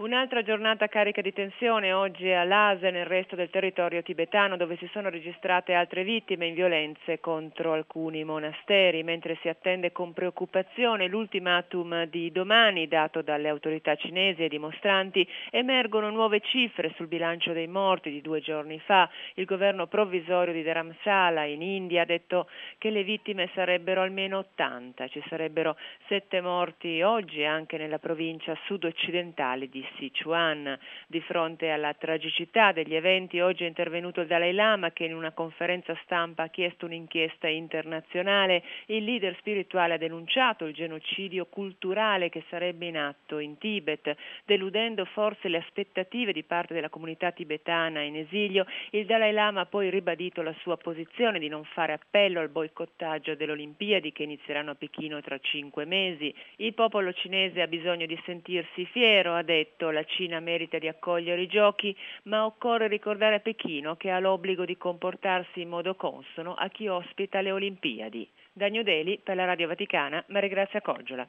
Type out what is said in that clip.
Un'altra giornata carica di tensione oggi a Lhasa e nel resto del territorio tibetano, dove si sono registrate altre vittime in violenze contro alcuni monasteri, mentre si attende con preoccupazione l'ultimatum di domani dato dalle autorità cinesi ai dimostranti. Emergono nuove cifre sul bilancio dei morti di 2 giorni fa. Il governo provvisorio di Dharamsala in India ha detto che le vittime sarebbero almeno 80, ci sarebbero 7 morti oggi anche nella provincia sud-occidentale di Sichuan. Di fronte alla tragicità degli eventi, oggi è intervenuto il Dalai Lama, che in una conferenza stampa ha chiesto un'inchiesta internazionale. Il leader spirituale ha denunciato il genocidio culturale che sarebbe in atto in Tibet, deludendo forse le aspettative di parte della comunità tibetana in esilio. Il Dalai Lama ha poi ribadito la sua posizione di non fare appello al boicottaggio delle Olimpiadi che inizieranno a Pechino tra 5 mesi. Il popolo cinese ha bisogno di sentirsi fiero, ha detto. La Cina merita di accogliere i giochi, ma occorre ricordare a Pechino che ha l'obbligo di comportarsi in modo consono a chi ospita le Olimpiadi. Da New Delhi per la Radio Vaticana, Maria Grazia Coggiola.